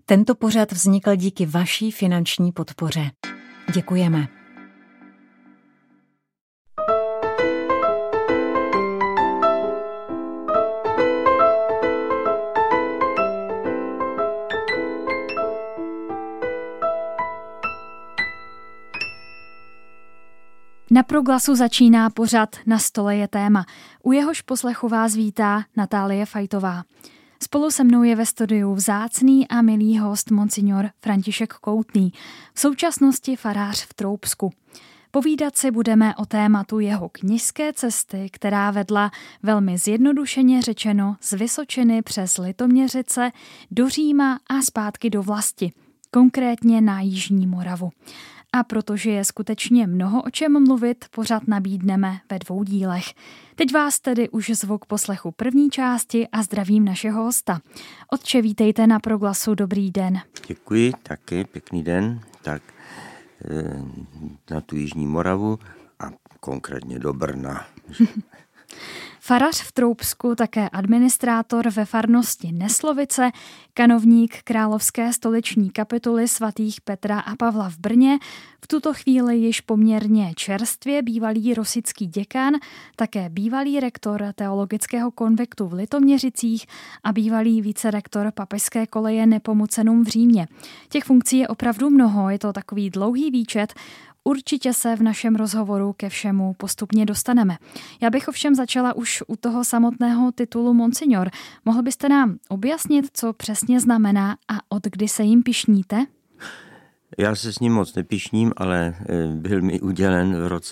Tento pořad vznikl díky vaší finanční podpoře. Děkujeme. Na Proglasu začíná pořad Na stole je téma. U jehož poslechu vás vítá Natálie Fajtová. Spolu se mnou je ve studiu vzácný a milý host monsignor František Koutný, v současnosti farář v Troubsku. Povídat si budeme o tématu jeho kněžské cesty, která vedla velmi zjednodušeně řečeno z Vysočiny přes Litoměřice do Říma a zpátky do vlasti, konkrétně na Jižní Moravu. A protože je skutečně mnoho o čem mluvit, pořad nabídneme ve 2 dílech. Teď vás tedy už zvu k poslechu první části a zdravím našeho hosta. Otče, vítejte na Proglasu, dobrý den. Děkuji, taky pěkný den. Tak na tu Jižní Moravu a konkrétně do Brna. Farář v Troubsku, také administrátor ve farnosti Neslovice, kanovník Královské stoliční kapituly svatých Petra a Pavla v Brně, v tuto chvíli již poměrně čerstvě bývalý rosický děkan, také bývalý rektor teologického konviktu v Litoměřicích a bývalý vicerektor papežské koleje Nepomucenum v Římě. Těch funkcí je opravdu mnoho, je to takový dlouhý výčet. Určitě se v našem rozhovoru ke všemu postupně dostaneme. Já bych ovšem začala už u toho samotného titulu monsignor. Mohl byste nám objasnit, co přesně znamená a od kdy se jim pyšníte? Já se s ním moc nepyšním, ale byl mi udělen v roce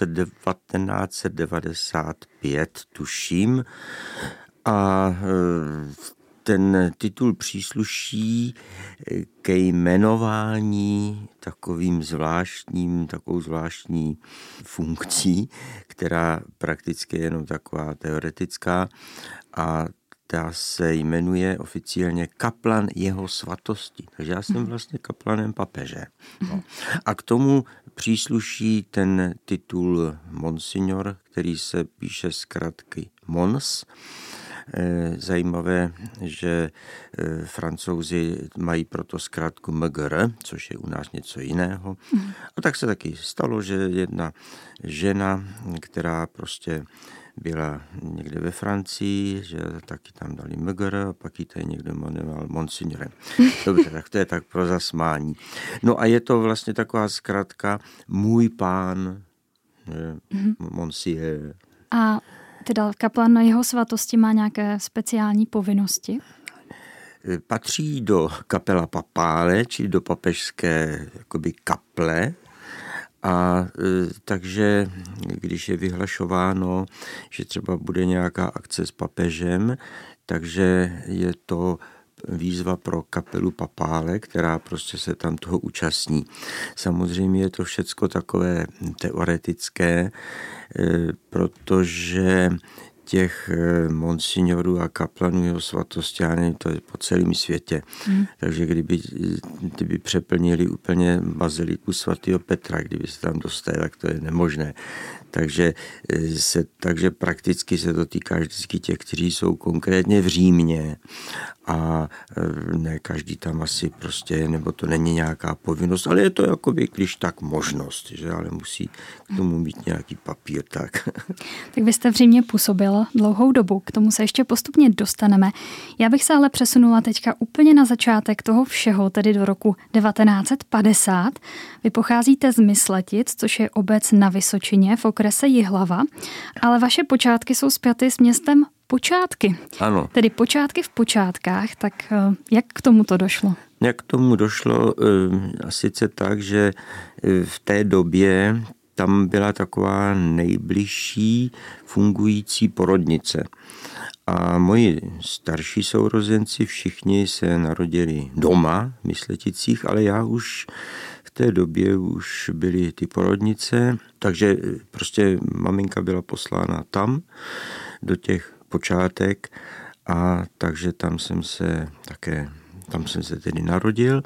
1995, tuším. A ten titul přísluší ke jmenování takovou zvláštní funkcí, která prakticky je jenom taková teoretická a ta se jmenuje oficiálně kaplan jeho svatosti. Takže já jsem vlastně kaplanem papeže. No. A k tomu přísluší ten titul monsignor, který se píše zkratky mons. Zajímavé, že Francouzi mají proto zkrátku MGR, což je u nás něco jiného. A tak se taky stalo, že jedna žena, která prostě byla někde ve Francii, že taky tam dali MGR a pak ji tady někdo jmenoval monsignorem. Dobře, tak to je tak pro zasmání. No a je to vlastně taková zkratka můj pán, monsieur. A teda kaplan na jeho svatosti má nějaké speciální povinnosti? Patří do kapela papále, čili do papežské jakoby kaple. A takže když je vyhlašováno, že třeba bude nějaká akce s papežem, takže je to výzva pro kapelu papále, která prostě se tam toho účastní. Samozřejmě je to všecko takové teoretické, protože těch monsignorů a kaplanů jeho svatosti, já nevím, to je po celém světě. Takže kdyby přeplnili úplně baziliku svatého Petra, kdyby se tam dostali, tak to je nemožné. Takže prakticky se to týká vždycky těch, kteří jsou konkrétně v Římě a ne každý tam asi prostě, nebo to není nějaká povinnost, ale je to jakoby, když tak možnost, že ale musí k tomu mít nějaký papír, tak. Tak vy jste v Římě působil dlouhou dobu, k tomu se ještě postupně dostaneme. Já bych se ale přesunula teďka úplně na začátek toho všeho, tedy do roku 1950. Vy pocházíte z Mysletic, což je obec na Vysočině v okrese Jihlava, ale vaše počátky jsou spjaty s městem Počátky. Ano. Tedy počátky v počátkách, tak jak k tomu to došlo? Jak k tomu došlo? A sice tak, že v té době tam byla taková nejbližší fungující porodnice. A moji starší sourozenci všichni se narodili doma v Mysleticích, ale já už v té době už byly ty porodnice, takže prostě maminka byla poslána tam do těch počátek a takže tam jsem se tedy narodil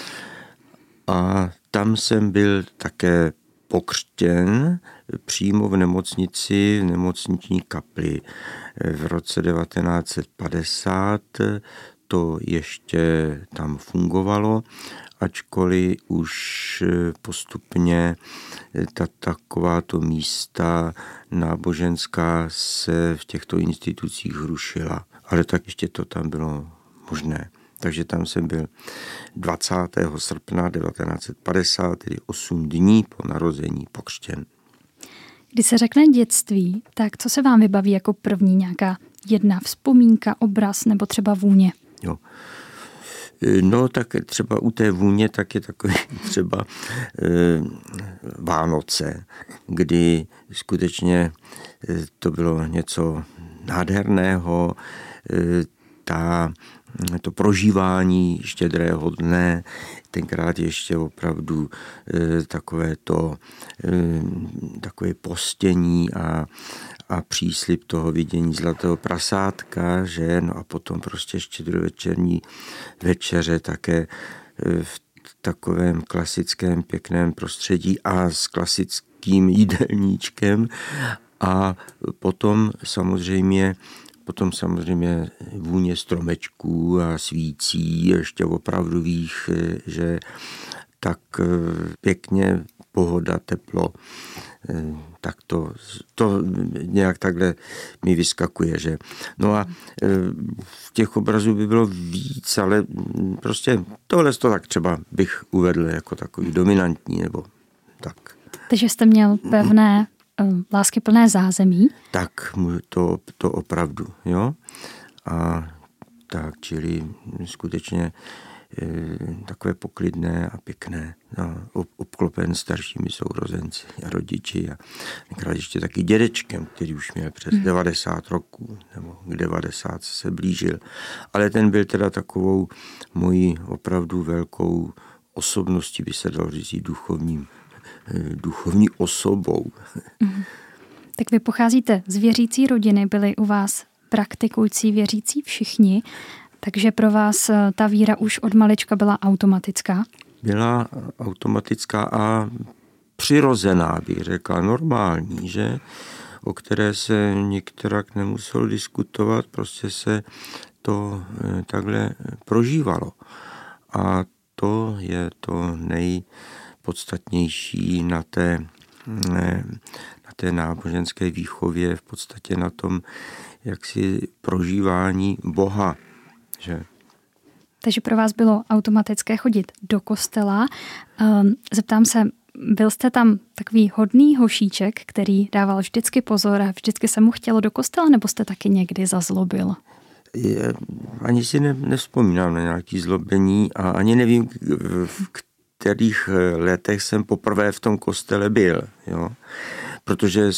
a tam jsem byl také pokřtěn přímo v nemocnici, v nemocniční kapli v roce 1950. to ještě tam fungovalo, ačkoliv už postupně takováto místa náboženská se v těchto institucích rušila. Ale tak ještě to tam bylo možné. Takže tam jsem byl 20. srpna 1950, tedy 8 dní po narození pokřtěn. Když se řekne dětství, tak co se vám vybaví jako první nějaká jedna vzpomínka, obraz nebo třeba vůně? Jo. No tak třeba u té vůně tak je takový třeba Vánoce, kdy skutečně to bylo něco nádherného, to prožívání štědrého dne, tenkrát ještě opravdu takové postění a příslib toho vidění zlatého prasátka, že? No a potom prostě štědrovečerní večeře také v takovém klasickém pěkném prostředí a s klasickým jídelníčkem a potom samozřejmě vůně stromečků a svící, ještě opravdových, že tak pěkně pohoda, teplo, tak to nějak takhle mi vyskakuje, že. No a v těch obrazů by bylo víc, ale prostě tohle to tak třeba bych uvedl jako takový dominantní, nebo tak. Takže jste měl pevné láskyplné zázemí? Tak, to opravdu, jo. A tak, čili skutečně takové poklidné a pěkné, obklopen staršími sourozenci a rodiči a tenkrát ještě taky dědečkem, který už měl přes 90 roků, nebo k 90 se blížil. Ale ten byl teda takovou mojí opravdu velkou osobností, by se dalo říct, duchovní osobou. Tak vy pocházíte z věřící rodiny, byli u vás praktikující věřící všichni, takže pro vás ta víra už od malička byla automatická? Byla automatická a přirozená, bych řekla, normální, že? O které se některak nemuselo diskutovat, prostě se to takhle prožívalo. A to je to nejpodstatnější na té náboženské výchově, v podstatě na tom jaksi prožívání Boha. Že? Takže pro vás bylo automatické chodit do kostela. Zeptám se, byl jste tam takový hodný hošíček, který dával vždycky pozor a vždycky se mu chtělo do kostela, nebo jste taky někdy zazlobil? Ani si nevzpomínám na nějaké zlobení a ani nevím, v kterých letech jsem poprvé v tom kostele byl. Jo? Protože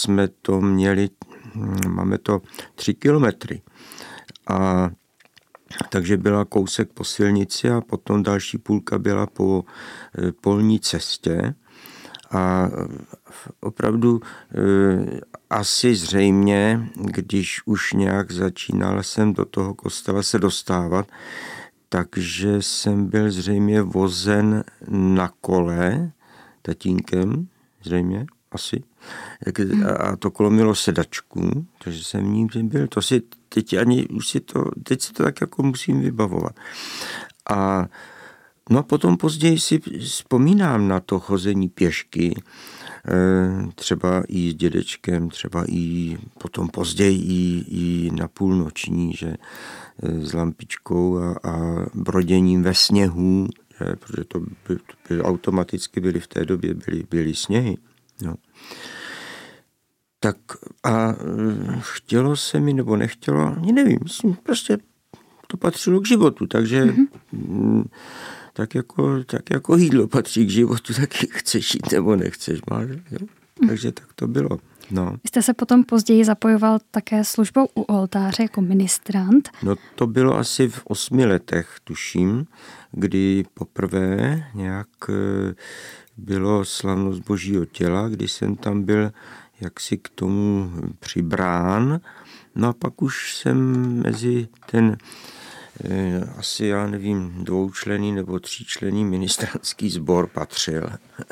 máme to 3 kilometry. A takže byla kousek po silnici a potom další půlka byla po polní cestě. A opravdu asi zřejmě, když už nějak začínal jsem do toho kostela se dostávat, takže jsem byl zřejmě vozen na kole tatínkem, zřejmě, asi. A to kolo mělo sedačku, takže jsem v ní byl. Teď si to tak jako musím vybavovat. A no a potom později si vzpomínám na to chození pěšky, třeba i s dědečkem, třeba i potom později i na půlnoční, že s lampičkou a broděním ve sněhu, že, protože to automaticky byly v té době byly sněhy. No. Tak a chtělo se mi nebo nechtělo, ani nevím, prostě to patřilo k životu, takže tak jako jídlo patří k životu, taky chceš jít nebo nechceš, máš, jo? Takže tak to bylo. No. Vy jste se potom později zapojoval také službou u oltáře jako ministrant. No to bylo asi v 8 letech, tuším, kdy poprvé nějak bylo slavnost Božího těla, kdy jsem tam byl jaksi k tomu přibrán. No a pak už jsem mezi ten asi, já nevím, 2členný nebo 3členný ministrantský sbor patřil.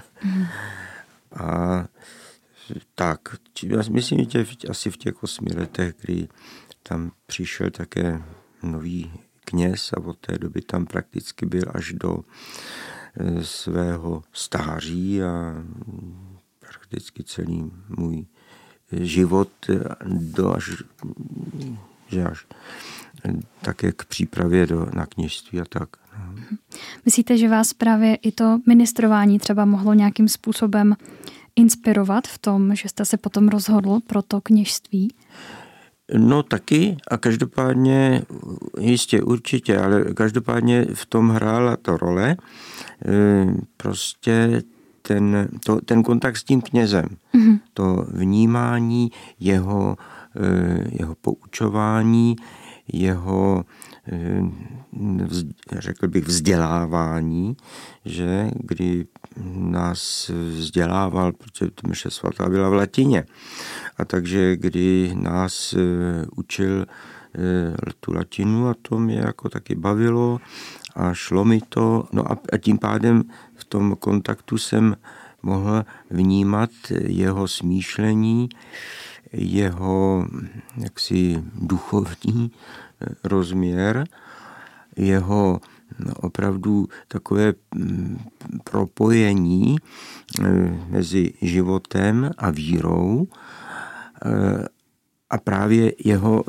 A tak, já myslím, že asi v těch 8 letech, kdy tam přišel také nový kněz a od té doby tam prakticky byl až do svého stáří a prakticky celý můj život až také k přípravě na kněžství a tak. Myslíte, že vás právě i to ministrování třeba mohlo nějakým způsobem inspirovat v tom, že jste se potom rozhodl pro to kněžství? No taky a každopádně, jistě určitě, ale každopádně v tom hrála to role prostě ten kontakt s tím knězem, to vnímání jeho poučování, jeho, řekl bych, vzdělávání, že kdy nás vzdělával, protože mše svatá byla v latině. A takže kdy nás učil tu latinu a to mě jako taky bavilo a šlo mi to. No a tím pádem v tom kontaktu jsem mohl vnímat jeho smýšlení, jeho jaksi duchovní rozměr, jeho opravdu takové propojení mezi životem a vírou a právě jeho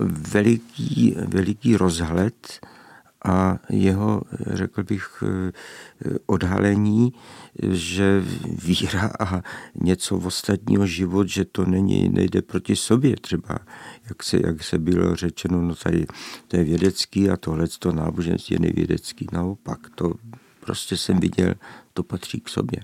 veliký rozhled a jeho, řekl bych, odhalení, že víra a něco ostatního život, že to nejde proti sobě. Třeba, jak se bylo řečeno, no tady to je vědecký a tohleto náboženství je nevědecký. Naopak, to prostě jsem viděl, to patří k sobě.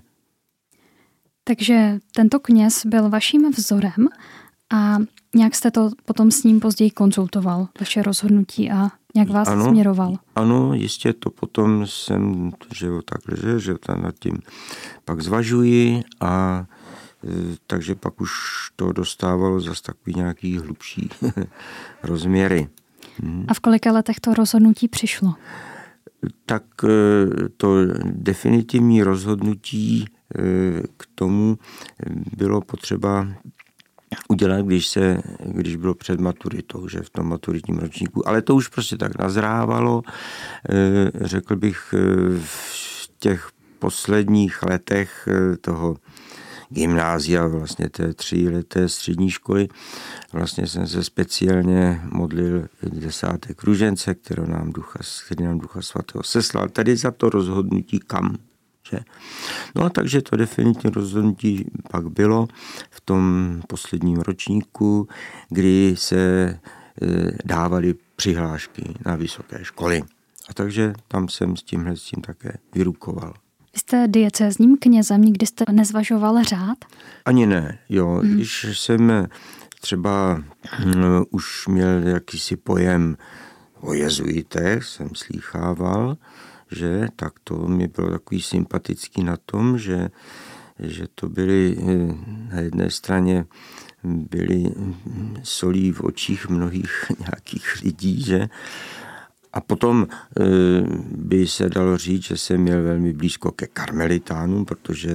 Takže tento kněz byl vaším vzorem a nějak jste to potom s ním později konzultoval, vaše rozhodnutí a nějak vás směroval. Ano, jistě to potom jsem, že tam nad tím pak zvažuji a takže pak už to dostávalo zase takový nějaký hlubší rozměry. A v kolika letech to rozhodnutí přišlo? Tak to definitivní rozhodnutí k tomu bylo potřeba udělat, když bylo před maturitou, že v tom maturitním ročníku. Ale to už prostě tak nazrávalo. Řekl bych, v těch posledních letech toho gymnázia, vlastně té 3leté střední školy, vlastně jsem se speciálně modlil 10. růžence, který nám Ducha Svatého seslal. Tady za to rozhodnutí kam. Že? No a takže to definitivně rozhodnutí pak bylo v tom posledním ročníku, kdy se dávaly přihlášky na vysoké školy. A takže tam jsem s tím také vyrukoval. Vy jste diecézním knězem, nikdy jste nezvažoval řád? Ani ne, jo. Když jsem třeba už měl jakýsi pojem o jezuitech, jsem slýchával, že tak to mi bylo takový sympatický na tom, že to byly na jedné straně byly solí v očích mnohých nějakých lidí, že? A potom by se dalo říct, že jsem měl velmi blízko ke karmelitánům, protože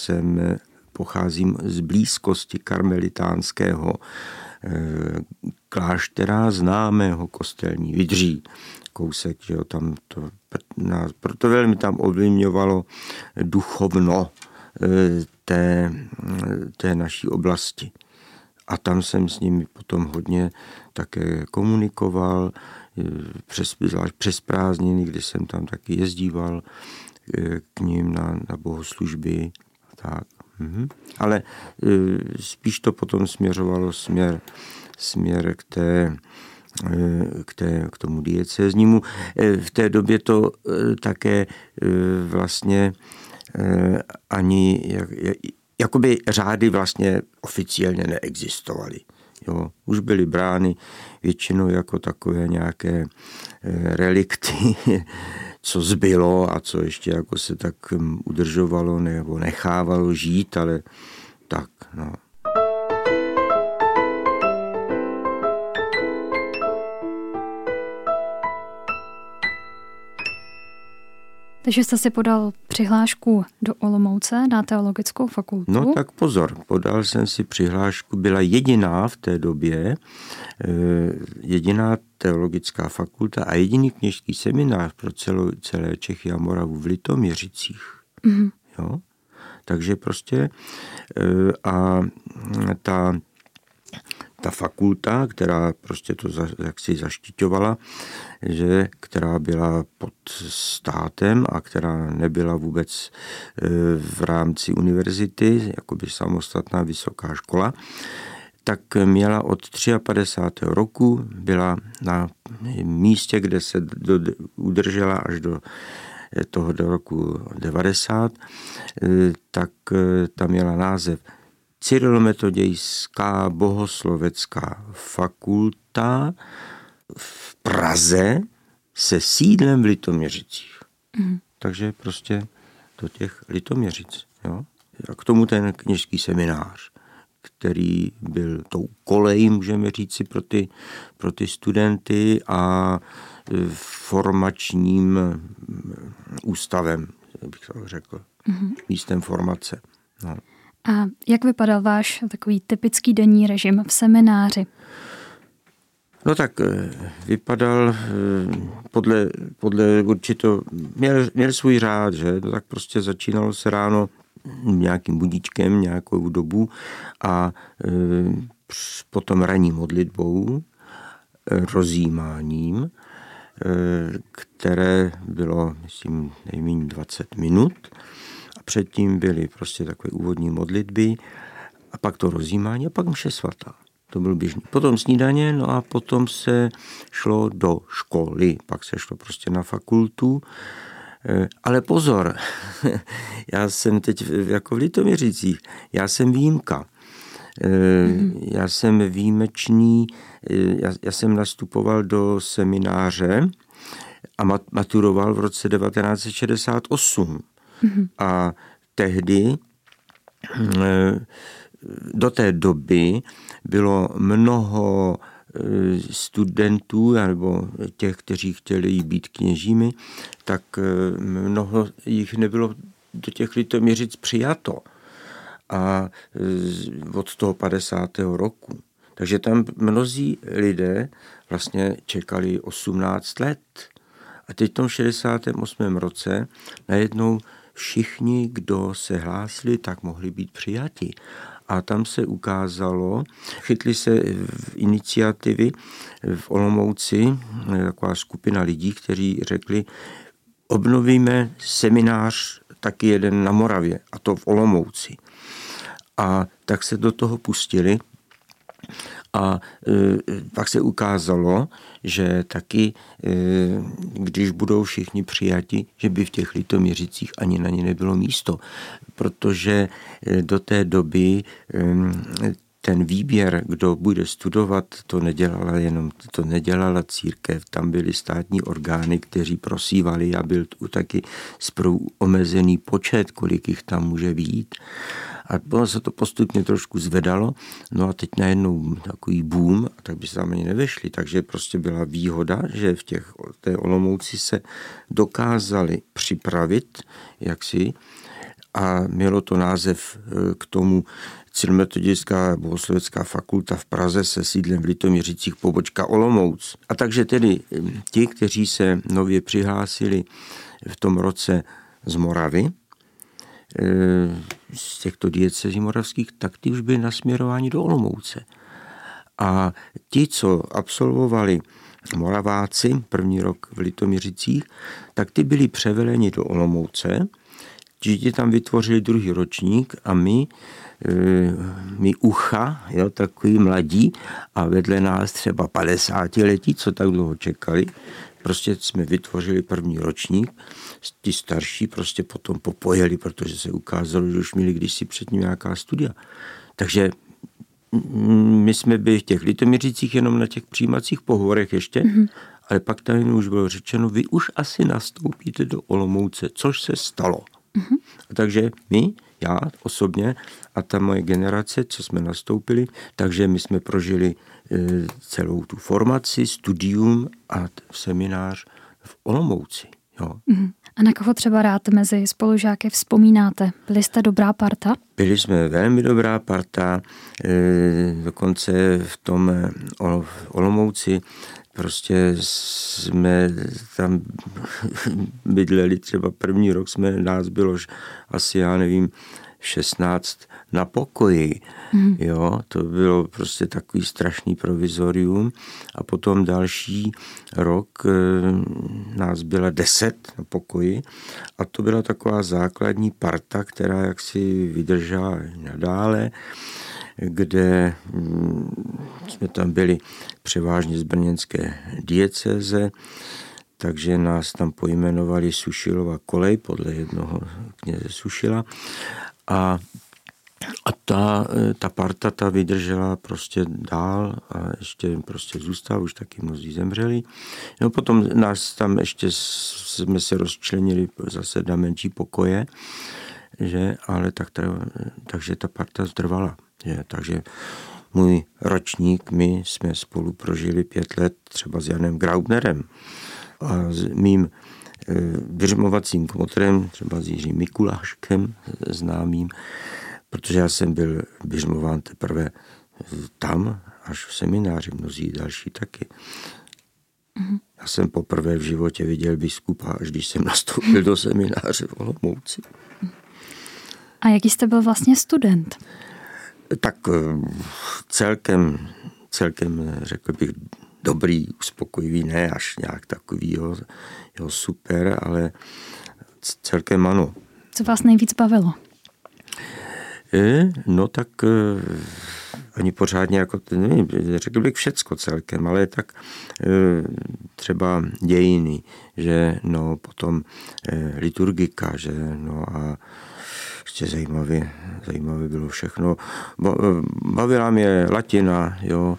pocházím z blízkosti karmelitánského kláštera známého Kostelní Vydří. Kousek, že jo, tam to nás, proto velmi tam ovlivňovalo duchovno té naší oblasti. A tam jsem s nimi potom hodně také komunikoval, zvlášť přes prázdniny, kdy jsem tam taky jezdíval k ním na bohoslužby. Tak. Ale spíš to potom směřovalo směr k tomu diecéznímu. V té době to také vlastně ani jakoby řády vlastně oficiálně neexistovaly. Jo, už byly brány většinou jako takové nějaké relikty, co zbylo a co ještě jako se tak udržovalo nebo nechávalo žít, ale tak, no. Takže jste si podal přihlášku do Olomouce na teologickou fakultu? No tak pozor, podal jsem si přihlášku, byla jediná v té době, jediná teologická fakulta a jediný kněžský seminář pro celé Čechy a Moravu v Litoměřicích. Mm-hmm. Jo? Takže prostě a ta fakulta, která prostě to jaksi zaštiťovala, že která byla pod státem a která nebyla vůbec v rámci univerzity, jakoby samostatná vysoká škola, tak měla od 53. roku, byla na místě, kde se udržela až do roku 90, tak tam měla název Cyrilometodějská bohoslovecká fakulta v Praze se sídlem v Litoměřicích. Mm. Takže prostě do těch Litoměřic. Jo? A k tomu ten kněžský seminář, který byl tou kolejí, můžeme říci, pro ty studenty a formačním ústavem, bych to řekl, místem formace. No. A jak vypadal váš takový typický denní režim v semináři? No tak vypadal podle určitě, měl svůj řád, že? No tak prostě začínalo se ráno nějakým budíčkem, nějakou dobu a potom ranní modlitbou, rozjímáním, které bylo, myslím, nejméně 20 minut. A předtím byly prostě takové úvodní modlitby a pak to rozjímání a pak mše svatá. To byl běžný. Potom snídaně, no a potom se šlo do školy. Pak se šlo prostě na fakultu. Ale pozor, já jsem teď jako v Litoměřicích, já jsem výjimka. Já jsem výjimečný, já jsem nastupoval do semináře a maturoval v roce 1968. A tehdy do té doby bylo mnoho studentů nebo těch, kteří chtěli být kněžími, tak mnoho jich nebylo do těch Litoměřic přijato. A od toho 50. roku. Takže tam mnozí lidé vlastně čekali 18 let. A teď v tom 68. roce najednou všichni, kdo se hlásili, tak mohli být přijati. A tam se ukázalo, chytli se v iniciativy v Olomouci, taková skupina lidí, kteří řekli, obnovíme seminář taky jeden na Moravě, a to v Olomouci. A tak se do toho pustili a pak se ukázalo, že taky, když budou všichni přijati, že by v těch Litoměřicích ani na ně nebylo místo, protože do té doby ten výběr, kdo bude studovat, to nedělala církev, tam byly státní orgány, kteří prosívali a byl tu taky zprvu omezený počet, kolik jich tam může být. A ono se to postupně trošku zvedalo, no a teď najednou takový boom, tak by se tam ani nevešli. Takže prostě byla výhoda, že v té Olomouci se dokázali připravit, jaksi, a mělo to název k tomu Cyrilometodějská bohoslovecká fakulta v Praze se sídlem v Litoměřicích pobočka Olomouc. A takže tedy ti, kteří se nově přihlásili v tom roce z Moravy, z těchto diecezí moravských, tak ty už byli nasměrováni do Olomouce. A ti, co absolvovali Moraváci první rok v Litoměřicích, tak ty byli převeleni do Olomouce, ti tam vytvořili druhý ročník a my ucha, jo, takový mladí a vedle nás třeba 50letí, co tak dlouho čekali, prostě jsme vytvořili první ročník, ti starší prostě potom popojeli, protože se ukázalo, že už měli kdysi předtím nějaká studia. Takže my jsme byli v těch Litoměřicích jenom na těch přijímacích pohovorech ještě, ale pak tam už bylo řečeno, vy už asi nastoupíte do Olomouce, což se stalo. Takže já osobně a ta moje generace, co jsme nastoupili, takže my jsme prožili celou tu formaci, studium a seminář v Olomouci. Jo. A na koho třeba rád mezi spolužáky vzpomínáte? Byli jste dobrá parta? Byli jsme velmi dobrá parta, dokonce v tom Olomouci prostě jsme tam bydleli, třeba první rok nás bylo asi, já nevím, 16 na pokoji. Jo, to bylo prostě takový strašný provizorium. A potom další rok nás byla 10 na pokoji a to byla taková základní parta, která jaksi vydržela nadále, kde jsme tam byli převážně z brněnské diecéze, takže nás tam pojmenovali Sušilova kolej podle jednoho kněze Sušila. A ta parta ta vydržela prostě dál a ještě prostě zůstala, už taky mnozí zemřeli. No potom nás tam ještě jsme se rozčlenili zase na menší pokoje, že, ale takže ta parta zdrvala. Že, takže můj ročník, my jsme spolu prožili 5 let třeba s Janem Graubnerem a s mým běžmovacím kmotrem, třeba s Jiřím Mikuláškem známým, protože já jsem byl běžmován teprve tam, až v semináři, mnozí další taky. Já jsem poprvé v životě viděl biskupa, až když jsem nastoupil do semináře v Olomouci. A jaký jste byl vlastně student? Tak celkem řekl bych dobrý, uspokojivý, ne až nějak takovýho super, ale celkem ano. Co vás nejvíc bavilo? No tak ani pořádně jako, nevím, řekl bych všecko celkem, ale tak třeba dějiny, že no potom liturgika, že no a ještě zajímavé bylo všechno. Bavila mě latina, jo,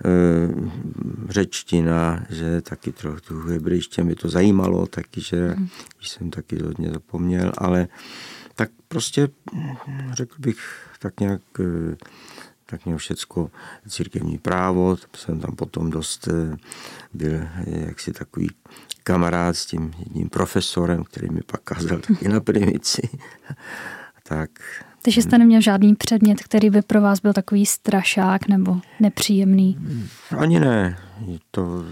řečtina, že taky trochu hebrejště mě to zajímalo, taky, že když jsem taky hodně zapomněl, ale tak prostě řekl bych tak nějak všecko, církevní právo, jsem tam potom dost byl jaksi takový kamarád s tím jedním profesorem, který mi pak kázal taky na primici. Tak. Takže jste neměl žádný předmět, který by pro vás byl takový strašák nebo nepříjemný? Ani ne. To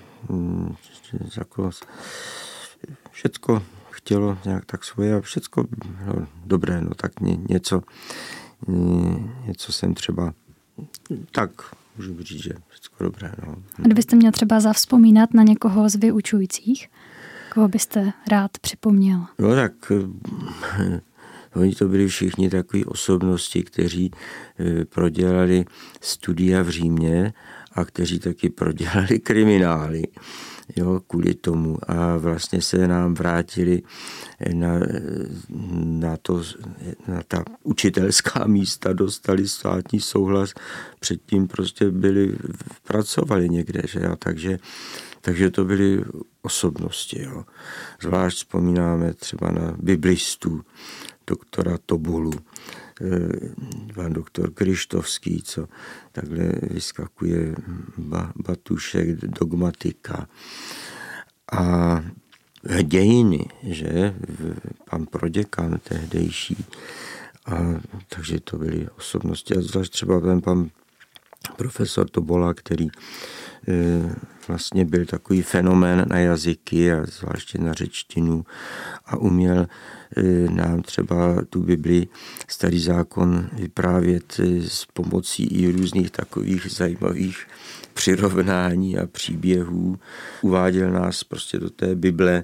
jako všecko chtělo nějak tak svoje a všecko no, dobré, no tak něco jsem třeba tak můžu říct, že všecko dobré. No. A kdybyste měl třeba zavzpomínat na někoho z vyučujících, koho byste rád připomněl? No tak oni to byli všichni takové osobnosti, kteří prodělali studia v Římě a kteří taky prodělali kriminály. Jo, kvůli tomu. A vlastně se nám vrátili na ta učitelská místa, dostali státní souhlas, předtím prostě pracovali někde, že jo, takže to byly osobnosti, jo. Zvlášť vzpomínáme třeba na biblistu, doktora Tobulu, pan doktor Kryštovský, co takhle vyskakuje, Batušek, dogmatika. A dějiny, že pan proděkan tehdejší. A takže to byly osobnosti. A zvlášť třeba ten pan profesor Tobola, který vlastně byl takový fenomén na jazyky a zvláště na řečtinu a uměl nám třeba tu Bibli, Starý zákon vyprávět s pomocí i různých takových zajímavých přirovnání a příběhů. Uváděl nás prostě do té Bible,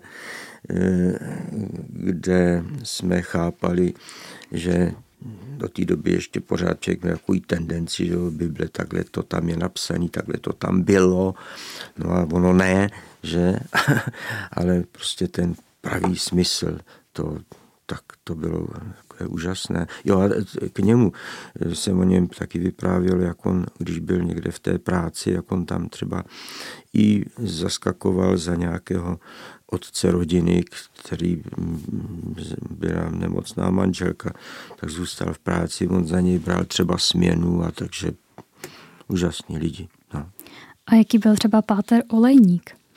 kde jsme chápali, že do té doby ještě pořád člověk měl takový tendenci, že Bible, takhle to tam je napsané, takhle to tam bylo, no a ono ne, že, ale prostě ten pravý smysl, to bylo takové úžasné. Jo a k němu jsem o něm taky vyprávěl, jak on, když byl někde v té práci, jak on tam třeba i zaskakoval za nějakého otce rodiny, který byla nemocná manželka, tak zůstal v práci, on za něj bral třeba směnu a takže úžasní lidi. No. A jaký byl třeba páter Olejník?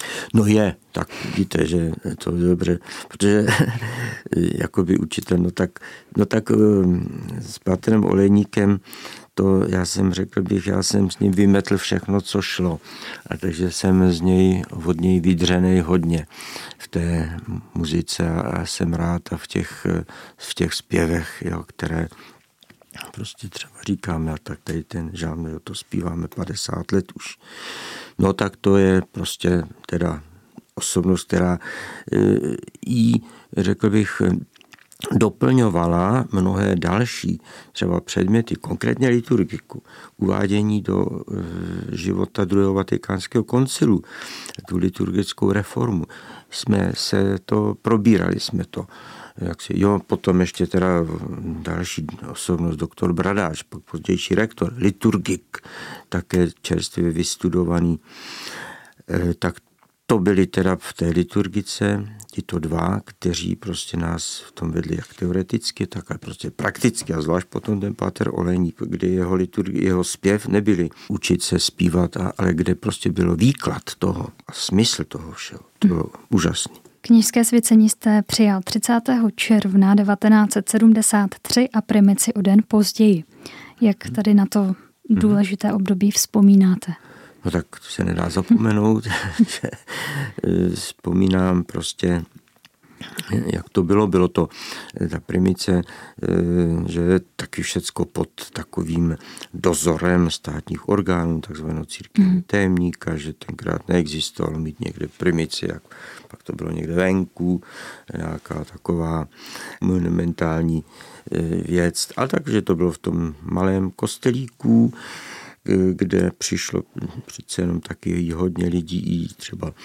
No je, tak vidíte, že to je dobře, protože jakoby učitel, no tak s Patrem Olejníkem, to já jsem s ním vymetl všechno, co šlo. A takže jsem od něj vydřenej hodně v té muzice a jsem rád a v těch zpěvech, jo, které prostě třeba říkáme, a tak tady ten žánr, to zpíváme 50 let už. No tak to je prostě teda osobnost, která jí, řekl bych, doplňovala mnohé další třeba předměty, konkrétně liturgiku, uvádění do života druhého vatikánského koncilu, tu liturgickou reformu. Probírali jsme to. Potom ještě teda další osobnost, doktor Bradáč, pozdější rektor, liturgik, také čerstvě vystudovaný. Tak to byli teda v té liturgice tito dva, kteří prostě nás v tom vedli jak teoreticky, tak a prostě prakticky, a zvlášť potom ten páter Olejník, kde jeho zpěv nebyli učit se zpívat, ale kde prostě bylo výklad toho a smysl toho všeho. To bylo úžasný. Kněžské svěcení jste přijal 30. června 1973 a primici o den později. Jak tady na to důležité období vzpomínáte? No tak se nedá zapomenout, že vzpomínám prostě, jak to bylo to, ta primice, že je taky všecko pod takovým dozorem státních orgánů, takzvaného církevního tajemníka, že tenkrát neexistovalo mít někde primici, pak to bylo někde venku, nějaká taková monumentální věc. A takže to bylo v tom malém kostelíku, kde přišlo přece jenom taky hodně lidí, i třeba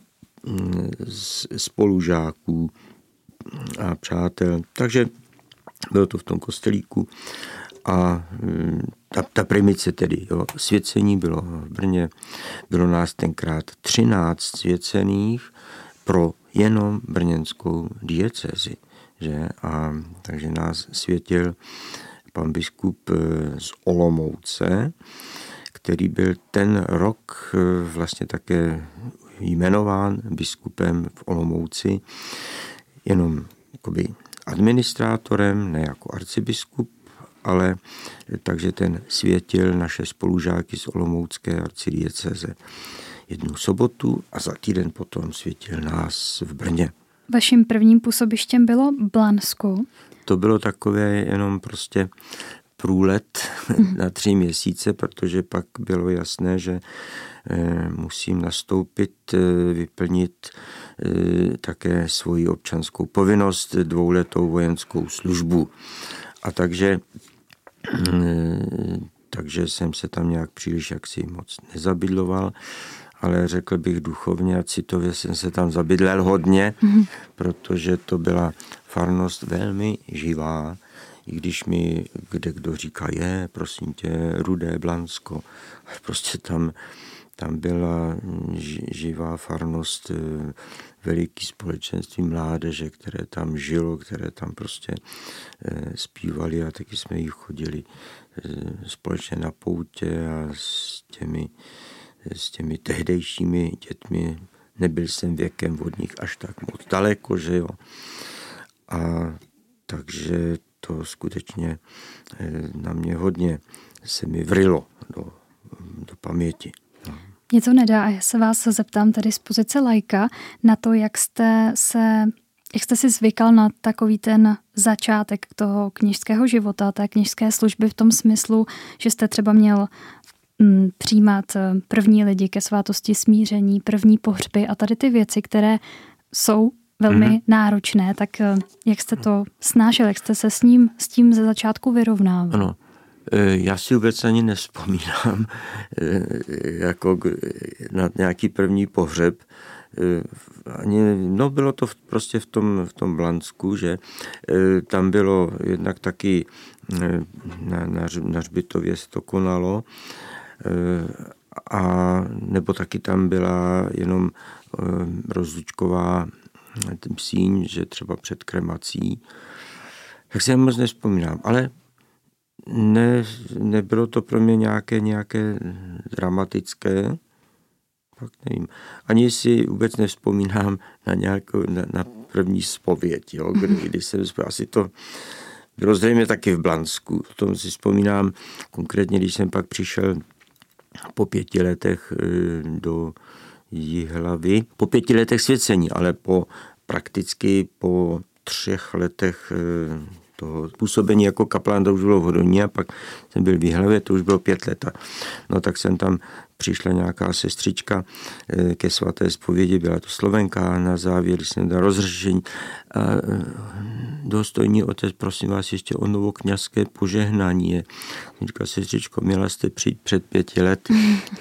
spolužáků a přátel. Takže bylo to v tom kostelíku a ta primice tedy, jo, svěcení bylo v Brně, bylo nás tenkrát 13 svěcených pro jenom brněnskou diecézi, že? A takže nás světil pan biskup z Olomouce, který byl ten rok vlastně také jmenován biskupem v Olomouci, jenom jakoby administrátorem, ne jako arcibiskup, ale takže ten světil naše spolužáky z olomoucké arcidiecéze jednu sobotu a za týden potom světil nás v Brně. Vaším prvním působištěm bylo Blansko. To bylo takové jenom prostě průlet na 3 měsíce, protože pak bylo jasné, že musím nastoupit, vyplnit také svoji občanskou povinnost, 2letou vojenskou službu. A takže jsem se tam nějak příliš jaksi moc nezabydloval, ale řekl bych duchovně a citově jsem se tam zabydlel hodně, protože to byla farnost velmi živá, i když mi kdo říká, prosím tě, Rudé Blansko, prostě tam byla živá farnost, veliký společenství mládeže, které tam žilo, které tam prostě zpívali a taky jsme jich chodili společně na poutě a s těmi tehdejšími dětmi. Nebyl jsem věkem od nich až tak moc daleko, že jo. A takže to skutečně na mě hodně se mi vrilo do paměti. No. Mně to nedá a já se vás zeptám tady z pozice laika na to, jak jste si zvykal na takový ten začátek toho kněžského života, té kněžské služby v tom smyslu, že jste třeba měl přijímat první lidi ke svátosti smíření, první pohřby a tady ty věci, které jsou velmi náročné, tak jak jste to snášel, jak jste se s tím ze začátku vyrovnával? Ano, já si vůbec ani nevzpomínám jako na nějaký první pohřeb. Bylo to prostě v tom Blansku, že tam bylo jednak taky na hřbitově se to konalo, a nebo taky tam byla jenom rozlučková síň, že třeba před kremací. Tak si moc nevzpomínám, ale nebylo to pro mě nějaké dramatické. fakt nevím. Ani si vůbec nevzpomínám na první zpověď, jo, když jsem asi to bylo zřejmě taky v Blansku. O tom si vzpomínám konkrétně, když jsem pak přišel po 5 letech do Jihlavy. Po 5 letech svěcení, ale prakticky po 3 letech toho působení jako kaplán, to už bylo v Hodoníně, a pak jsem byl v Jihlavě, to už bylo 5 let. No tak jsem tam přišla nějaká sestřička ke svaté zpovědi, byla to Slovenka, na závěr jsem dal rozřešení. Dostojný otec, prosím vás, ještě o novokňazské požehnání. Říká, sestřičko, měla jste přijít před 5 lety.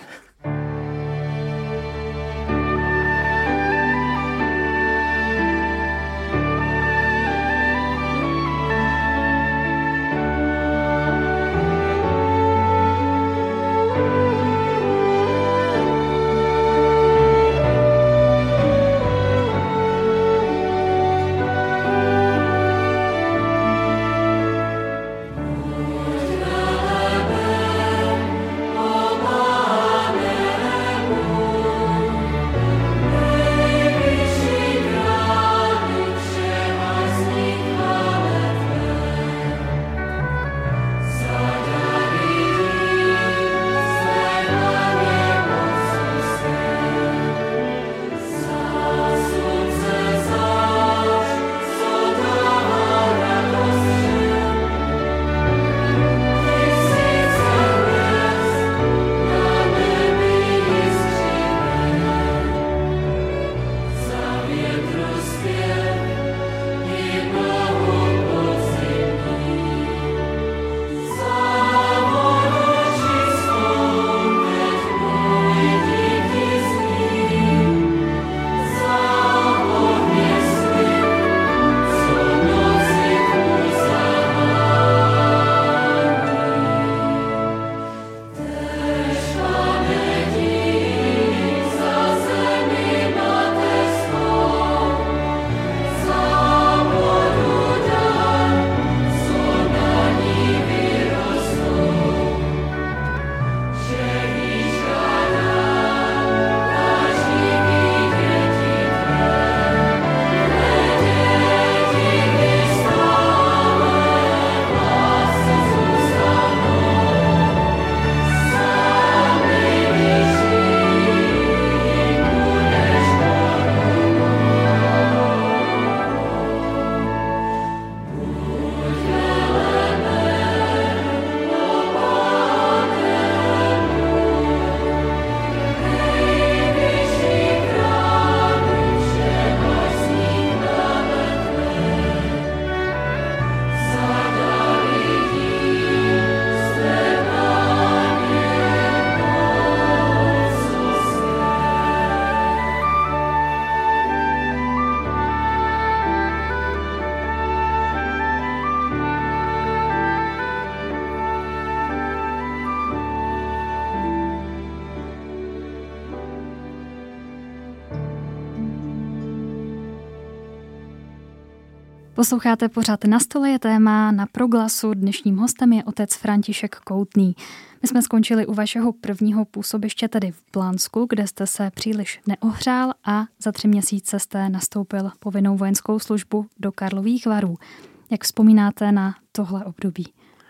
Posloucháte pořad Na stole je téma, na Proglasu. Dnešním hostem je otec František Koutný. My jsme skončili u vašeho prvního působiště, tedy v Blansku, kde jste se příliš neohřál a za 3 měsíce jste nastoupil povinnou vojenskou službu do Karlových Varů. Jak vzpomínáte na tohle období?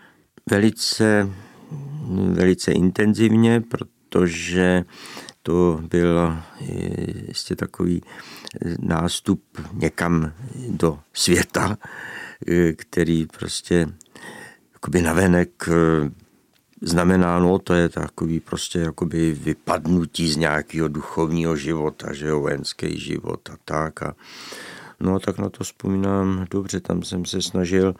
Velice intenzivně, protože to byl jistě takový nástup někam do světa, který prostě jakoby navenek znamená, no to je takový prostě jakoby vypadnutí z nějakého duchovního života, že jo, vojenský život a tak. A no tak na to vzpomínám dobře, tam jsem se snažil.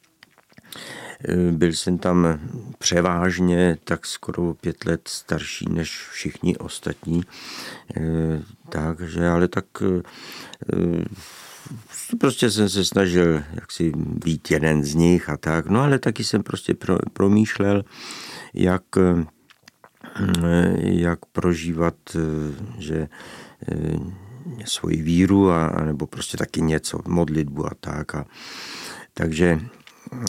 Byl jsem tam převážně tak skoro 5 let starší než všichni ostatní. Takže, ale tak prostě jsem se snažil jaksi být jeden z nich a tak. No ale taky jsem prostě promýšlel, jak prožívat, že svoji víru a nebo prostě taky něco, modlitbu a tak. Takže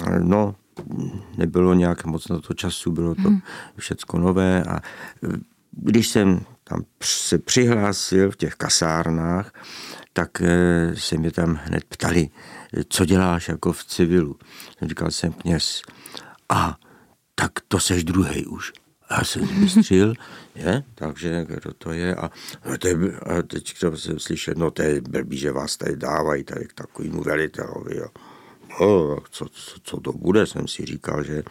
nebylo nějak moc na to času, bylo to všecko nové a když jsem tam se přihlásil v těch kasárnách, tak se mě tam hned ptali, co děláš jako v civilu. Říkal jsem kněz. A tak to seš druhej už. A já jsem vystřil, takže kdo to je? A teď jsem slyšel, no to je blbý, že vás tady dávají tady k takovému velitelovi. No, co to bude, jsem si říkal, že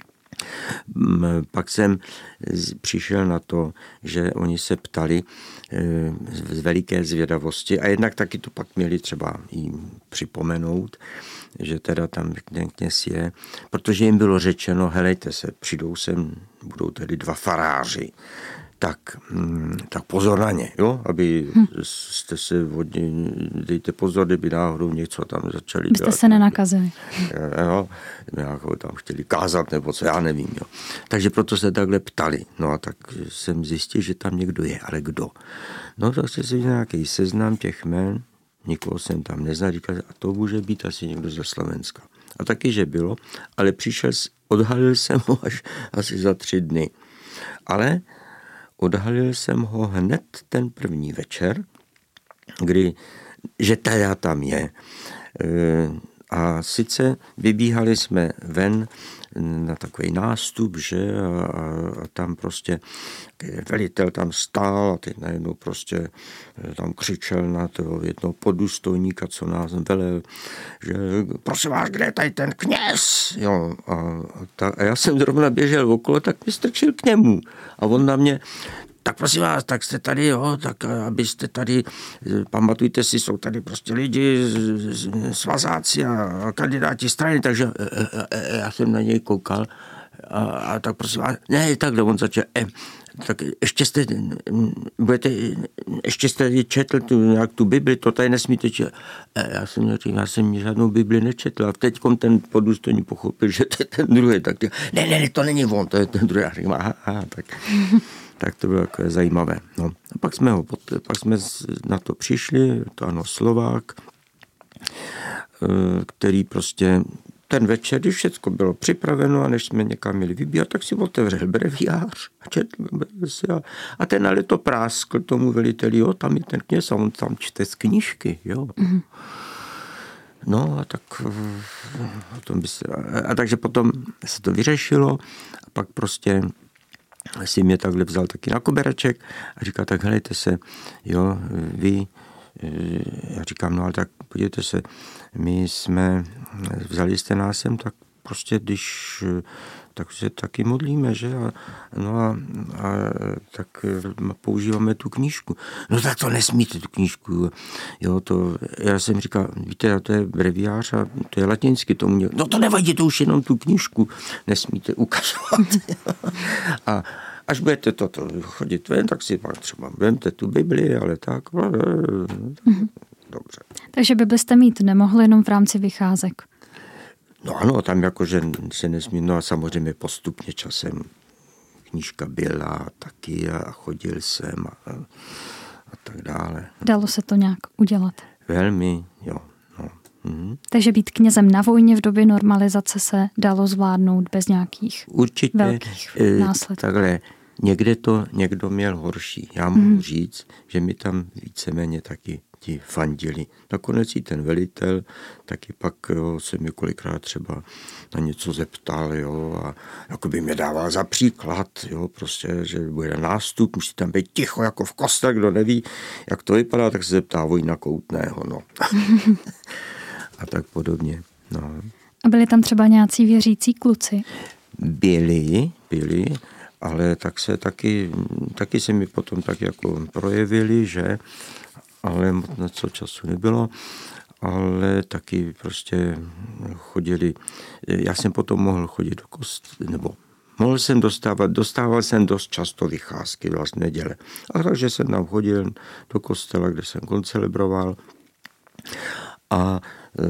pak jsem přišel na to, že oni se ptali z veliké zvědavosti a jednak taky to pak měli třeba jim připomenout, že teda tam ten kněz je, protože jim bylo řečeno, helejte se, přijdou sem, budou tedy 2 faráři, tak pozor na ně, jo, aby jste se dejte pozor, kdyby náhodou něco tam začali dělat. Byste se nenakazili. Jo, nějakou tam chtěli kázat nebo co, já nevím, jo. Takže proto se takhle ptali. No a tak jsem zjistil, že tam někdo je, ale kdo? No tak se nějaký seznam těch jmen, nikoho jsem tam neznal, říkal, a to může být asi někdo ze Slovenska. A taky, že bylo, ale odhalil jsem ho až asi za 3 dny. Ale odhalil jsem ho hned ten první večer, že teda tam je. A sice vybíhali jsme ven na takový nástup, že a tam prostě velitel tam stál a teď najednou prostě tam křičel na toho jednoho poddůstojníka, co nás velel, že prosím vás, kde je tady ten kněz? Jo, a já jsem zrovna běžel okolo, tak mi strčil k němu a on na mě, tak prosím vás, tak jste tady, jo, tak abyste tady, pamatujte si, jsou tady prostě lidi, svazáci a kandidáti strany, takže já jsem na něj koukal a tak prosím vás, ne, takhle on začal, tak ještě jste četl tu Bibli, to tady nesmíte četl. Já jsem žádnou Bibli nečetl a teďkom ten poddůstojník pochopil, že to je ten druhý, tak ne, to není on, to je ten druhý. Já říkám, aha, tak to bylo takové zajímavé. No. A pak jsme na to přišli, to ano, Slovák, který prostě ten večer, když všechno bylo připraveno a než jsme někam měli vybírat, tak si otevřel breviář a četl a ten ale to práskl tomu veliteli, jo, tam je ten kněz a on tam čte z knížky, jo. Mm-hmm. No a tak takže potom se to vyřešilo a pak prostě si mě takhle vzal taky na kobereček a říká, tak helejte se, jo, vy, já říkám, no ale tak podívejte se, vzali jste nás sem, tak prostě tak se taky modlíme, že? A tak používáme tu knížku. No tak to nesmíte, tu knížku. Jo, já jsem říkal, víte, to je breviář a to je latinsky. No to nevadí, to už jenom tu knížku nesmíte ukazovat. A až budete toto chodit ven, tak si pak třeba vemte tu Bibli, ale tak. Dobře. Takže Bibli jste mít nemohli jenom v rámci vycházek. No ano, tam jakože se nesmí, no a samozřejmě postupně časem knížka byla taky a chodil jsem a tak dále. Dalo se to nějak udělat? Velmi, jo. No. Mhm. Takže být knězem na vojně v době normalizace se dalo zvládnout bez nějakých velkých následků. Takhle, někdo měl horší. Já mohu říct, že mi tam víceméně taky ti fandili. Nakonec i ten velitel, taky pak se mi kolikrát třeba na něco zeptal, jo, a jako by mě dával za příklad, jo, prostě, že bude nástup, musí tam být ticho, jako v kostele, kdo neví, jak to vypadá, tak se zeptá Vojna Koutného, no. A tak podobně, no. A byli tam třeba nějací věřící kluci? Byli, ale tak se taky se mi potom tak jako projevili, že ale na co času nebylo, ale taky prostě chodili, já jsem potom mohl chodit do kostela, nebo mohl jsem dostával jsem dost často vycházky vlastně neděle. A takže jsem tam chodil do kostela, kde jsem koncelebroval a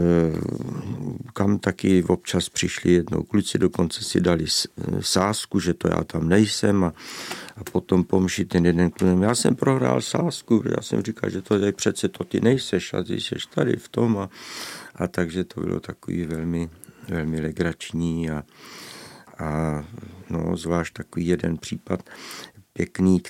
kam taky občas přišli jednou kluci, dokonce si dali sázku, že to já tam nejsem a potom po mši ten jeden kluk, já jsem prohrál sázku, já jsem říkal, že to je přece to ty nejseš a ty seš tady v tom a takže to bylo takový velmi, velmi legrační a no, zvlášť takový jeden případ pěkný,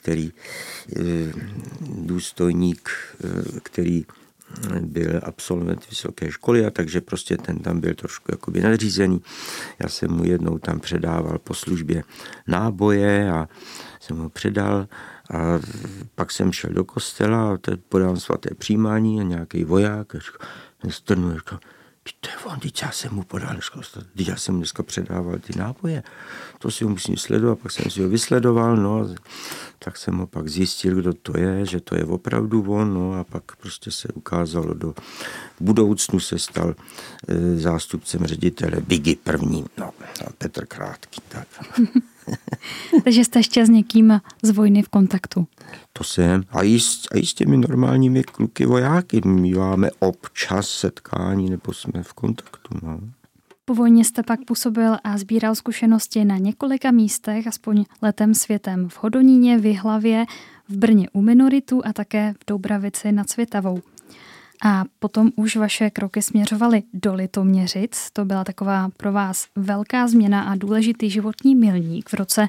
důstojník, který byl absolvent vysoké školy, a takže prostě ten tam byl trošku jakoby nadřízený. Já jsem mu jednou tam předával po službě náboje a jsem ho předal a pak jsem šel do kostela a podal svaté přijímání a nějaký voják strnul, to je on, teď já jsem mu podal, teď já jsem dneska předával ty náboje, to si ho musím sledovat, pak jsem si ho vysledoval, no, tak jsem ho pak zjistil, kdo to je, že to je opravdu on, no, a pak prostě se ukázalo, v budoucnu se stal zástupcem ředitele BIGI prvním, no, Petr Krátký, tak. Takže jste ještě s někým z vojny v kontaktu? To jsem. A i s těmi normálními kluky vojáky. My máme občas setkání, nebo jsme v kontaktu. No. Po vojně jste pak působil a sbíral zkušenosti na několika místech, aspoň letem světem. V Hodoníně, v Jihlavě, v Brně u minoritu a také v Doubravici nad Svitavou. A potom už vaše kroky směřovaly do Litoměřic. To byla taková pro vás velká změna a důležitý životní milník. V roce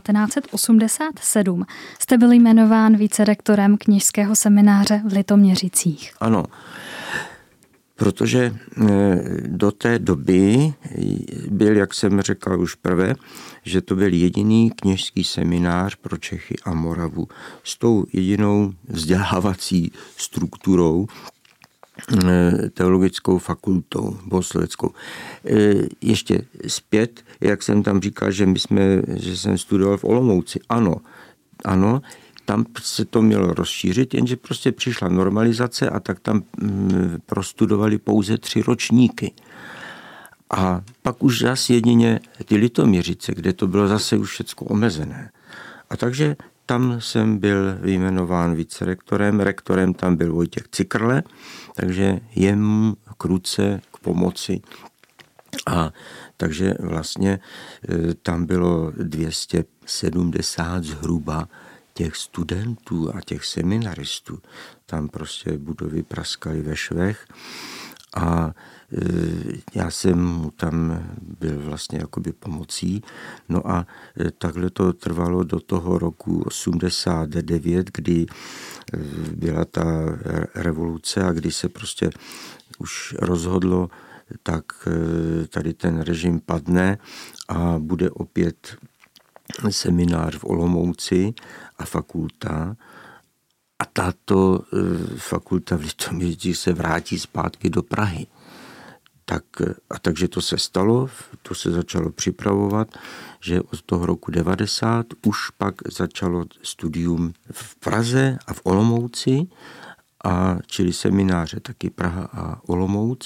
1987 jste byl jmenován vicerektorem kněžského semináře v Litoměřicích. Ano, protože do té doby byl, jak jsem řekl už prvé, že to byl jediný kněžský seminář pro Čechy a Moravu s tou jedinou vzdělávací strukturou, teologickou fakultou bohosloveckou. Ještě zpět, jak jsem tam říkal, že jsem studoval v Olomouci. Ano, tam se to mělo rozšířit, jenže prostě přišla normalizace a tak tam prostudovali pouze 3 ročníky. A pak už zase jedině ty Litoměřice, kde to bylo zase už všecko omezené. A takže tam jsem byl vyjmenován vicerektorem, rektorem tam byl Vojtěch Cikrle, takže jemu k ruce, k pomoci. A takže vlastně tam bylo 270 zhruba těch studentů a těch seminaristů. Tam prostě budovy praskaly ve švech a já jsem mu tam byl vlastně jakoby pomocí. No a takhle to trvalo do toho roku 89, kdy byla ta revoluce a kdy se prostě už rozhodlo, tak tady ten režim padne a bude opět seminář v Olomouci a fakulta. A tato fakulta v Litoměřicích se vrátí zpátky do Prahy. Takže to se stalo, to se začalo připravovat, že od toho roku 90 už pak začalo studium v Praze a v Olomouci, čili semináře taky Praha a Olomouc.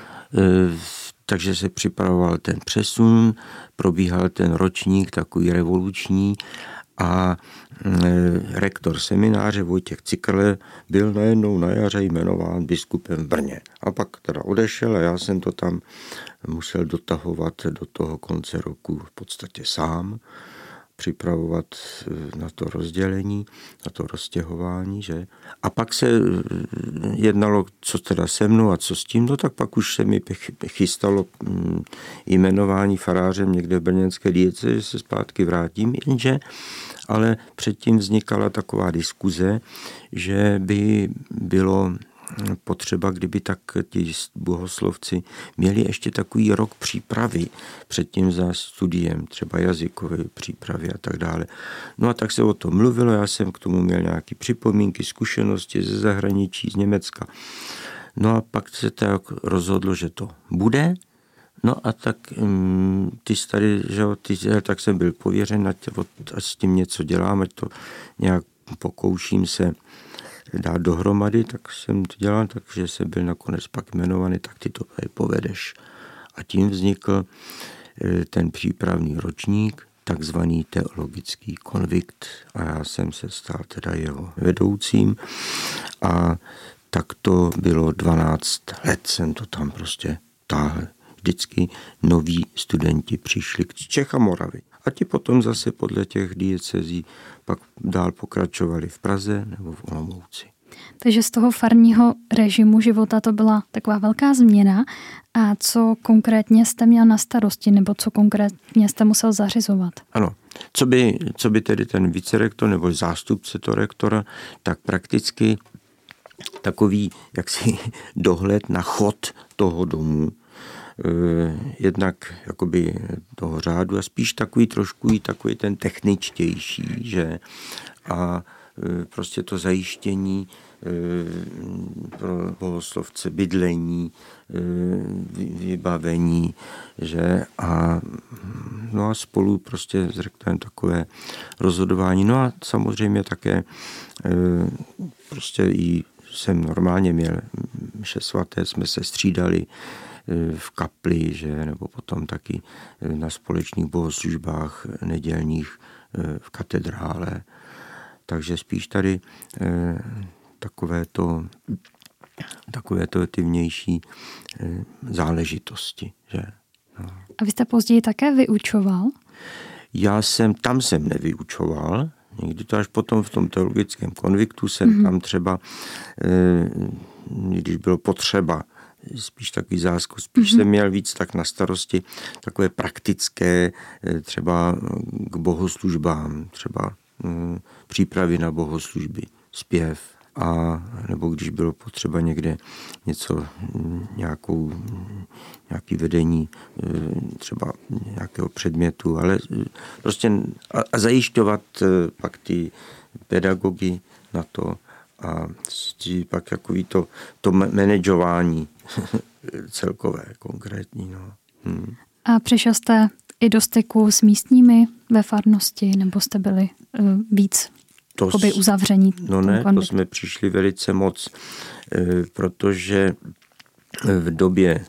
Takže se připravoval ten přesun, probíhal ten ročník takový revoluční a rektor semináře Vojtěch Cikrle byl najednou na jaře jmenován biskupem v Brně. A pak teda odešel a já jsem to tam musel dotahovat do toho konce roku v podstatě sám, připravovat na to rozdělení, na to roztěhování, že? A pak se jednalo, co teda se mnou a co s tím, no tak pak už se mi chystalo jmenování farářem někde v brněnské diecézi, že se zpátky vrátím, jenže ale předtím vznikala taková diskuze, že by bylo potřeba, kdyby tak ti bohoslovci měli ještě takový rok přípravy před tím za studiem, třeba jazykové přípravy a tak dále. No a tak se o tom mluvilo, já jsem k tomu měl nějaké připomínky, zkušenosti ze zahraničí, z Německa. No a pak se tak rozhodlo, že to bude. No a tak tak jsem byl pověřen, ať s tím něco dělám, ať to nějak pokouším se dát dohromady, tak jsem to dělal, takže jsem byl nakonec pak jmenovaný, tak ty to povedeš. A tím vznikl ten přípravný ročník, takzvaný teologický konvikt, a já jsem se stal teda jeho vedoucím a tak to bylo 12 let, jsem to tam prostě táhl. Vždycky noví studenti přišli z Čech a Moravy. A ti potom zase podle těch diecezí pak dál pokračovali v Praze nebo v Olomouci. Takže z toho farního režimu života to byla taková velká změna. A co konkrétně jste měl na starosti, nebo co konkrétně jste musel zařizovat? Ano, co by tedy ten vicerektor nebo zástupce toho rektora, tak prakticky takový jaksi dohled na chod toho domu, jednak jakoby toho řádu a spíš takový ten techničtější, že a prostě to zajištění pro bohoslovce, bydlení, vybavení, že a spolu prostě s rektorem takové rozhodování. No a samozřejmě také prostě i jsem normálně měl mše svaté, jsme se střídali v kapli, že, nebo potom taky na společných bohoslužbách nedělních v katedrále. Takže spíš tady takovéto ty vnější záležitosti. Že? No. A vy jste později také vyučoval? Tam jsem nevyučoval, někdy to až potom v tom teologickém konviktu jsem tam třeba, když bylo potřeba, spíš takový záskok, spíš jsem měl víc tak na starosti takové praktické, třeba k bohoslužbám, třeba přípravy na bohoslužby, zpěv, a nebo když bylo potřeba někde něco, nějaký vedení třeba nějakého předmětu, ale prostě a zajišťovat pak ty pedagogy na to a pak takový to manažování celkové, konkrétní. No. A přišel jste i do styku s místními ve farnosti, nebo jste byli víc uzavření? No ne, to jsme přišli velice moc, protože v době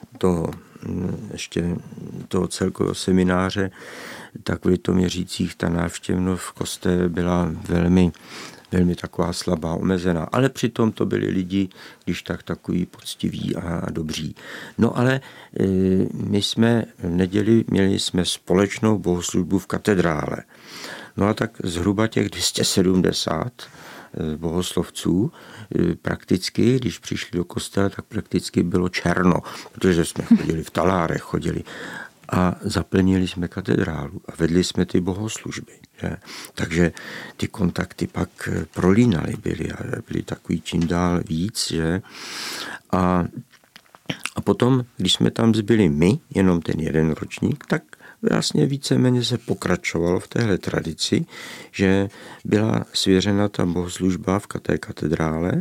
toho celkového semináře, tak v Litoměřicích ta návštěvnost v kostele byla velmi taková slabá, omezená. Ale přitom to byli lidi, když takový poctiví a dobří. No ale my jsme v neděli měli jsme společnou bohoslužbu v katedrále. No a tak zhruba těch 270 bohoslovců prakticky, když přišli do kostela, tak prakticky bylo černo, protože jsme chodili v talárech, a zaplnili jsme katedrálu a vedli jsme ty bohoslužby. Že? Takže ty kontakty pak prolínaly byly takový čím dál víc. Že? A potom, když jsme tam zbyli my, jenom ten jeden ročník, tak vlastně víceméně se pokračovalo v téhle tradici, že byla svěřena ta bohoslužba v té katedrále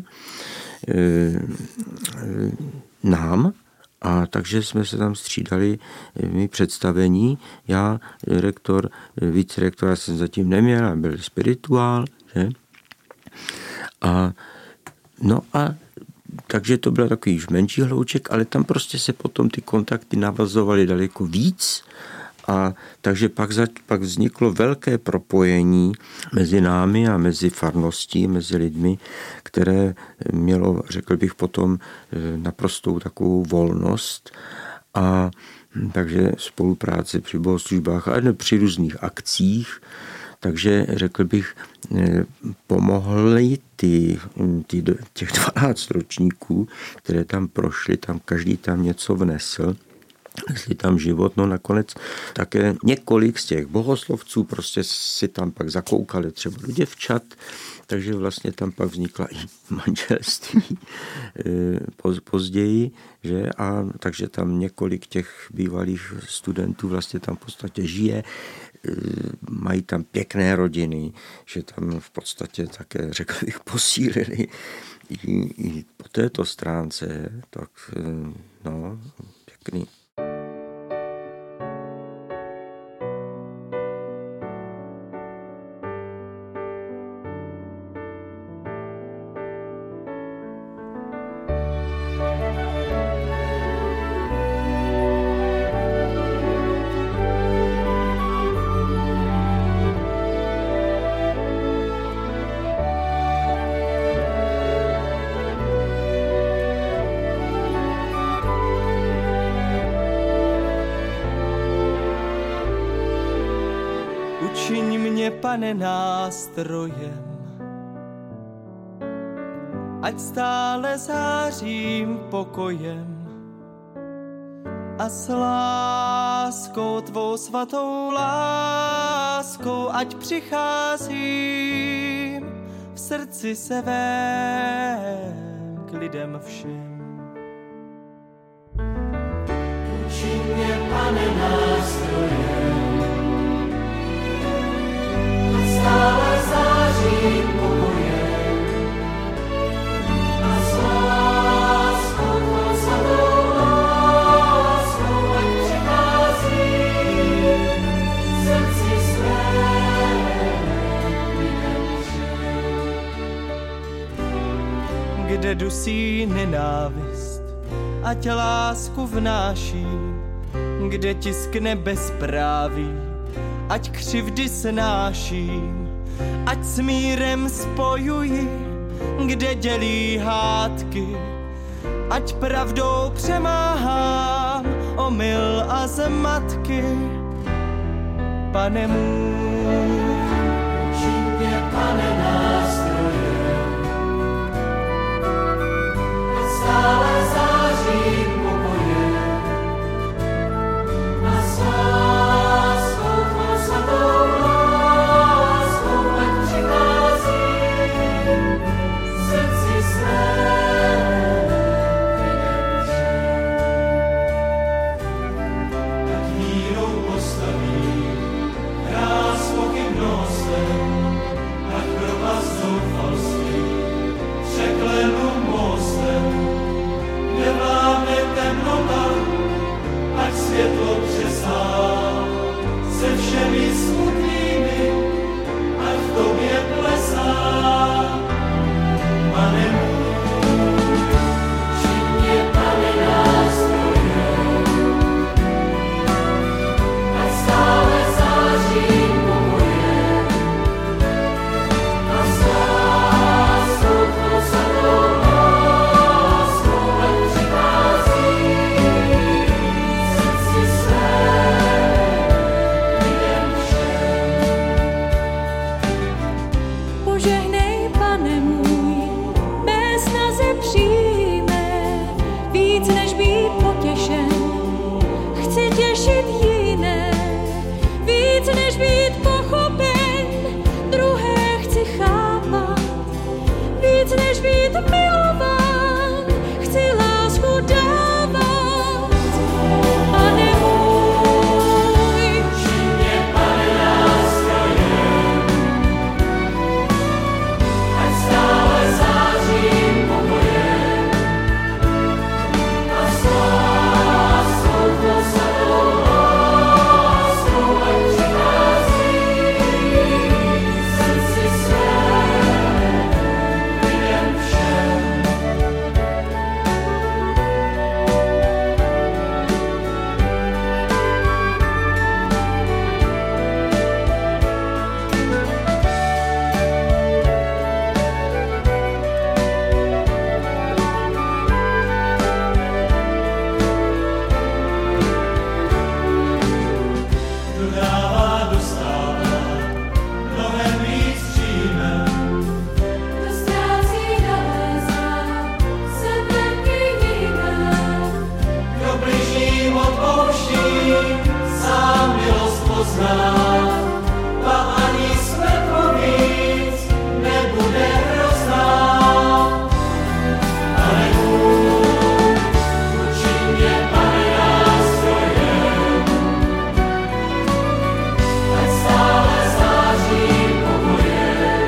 nám. A takže jsme se tam střídali my představení. Já, rektor, vicerektora jsem zatím neměl, a byl spirituál. Že? A takže to byl takový už menší hlouček, ale tam prostě se potom ty kontakty navazovaly daleko víc. A takže pak vzniklo velké propojení mezi námi a mezi farností, mezi lidmi, které mělo, řekl bych, potom naprostou takovou volnost. A takže spolupráce při bohoslužbách a při různých akcích. Takže řekl bych, pomohly těch 12 ročníků, které tam prošly, tam každý tam něco vnesl. Jestli tam život, no nakonec také několik z těch bohoslovců prostě si tam pak zakoukali třeba do děvčat, takže vlastně tam pak vznikla i manželství později, že? A takže tam několik těch bývalých studentů vlastně tam v podstatě žije, mají tam pěkné rodiny, že tam v podstatě také, řekl bych, posílili i po této stránce, tak no, pěkný. Učiň mě, Pane, nástrojem ať stále zářím pokojem a s láskou tvou svatou láskou, ať přicházím v srdci svém k lidem všem. Uči mě, Pane, nástrojem, ať stále zářím pokojem a s láskou tvou svatou láskou, ať přicházím v srdci svém k lidem všem. Kde dusí nenávist, ať lásku vnáším, kde tiskne bezpráví, ať křivdy snáším, ať s mírem spojuji, kde dělí hádky, ať pravdou přemáhám omyl a zmatky. Pane můj, uči mě, Pane, nástrojem, ať stále zářím pokojem a s láskou tvou svatou láskou, ať přicházím v srdci svém k lidem všem. Ať mírou postavím hráz pochybnostem, ať propast zoufalství překlenu mostem, kde vládne temnota, ať světlo přesá se všemi smutnými, ať v tobě plesá. Pane můj, uči mě, Pane, nástrojem, ať stále zářím pokojem a s láskou tvou svatou láskou, ať přicházím v srdci svém k lidem všem. Požehnej, Pane můj, mé snaze přijme, víc než být potěšen, chci těšit jiné, víc než být pochopen, druhé chci chápat, víc než být milován, chci lásku dávat. Pane můj, Uči mě, Pane, nástrojem, ať stále zářím pokojem a s láskou tvou svatou láskou, ať přicházím v srdci svém k lidem všem. Kdo dává, dostává, mnohem víc přijme. kdo ztrácí, nalézá, sebe vyhýbá. Kdo bližním odpouští, sám milost pozná. A ani smrt víc nebude hrozná. Pane můj, uči mě, Pane, nástrojem, ať stále zářím pokojem